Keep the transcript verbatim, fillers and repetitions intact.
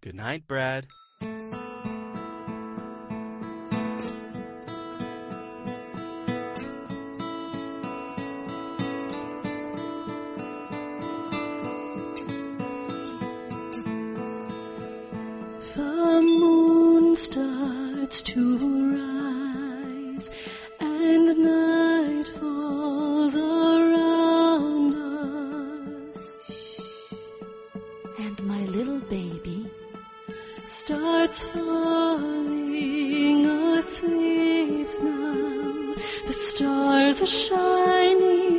Good night, Brad. The moon starts to rise and night falls around us. And my little baby starts falling asleep now. The stars are shining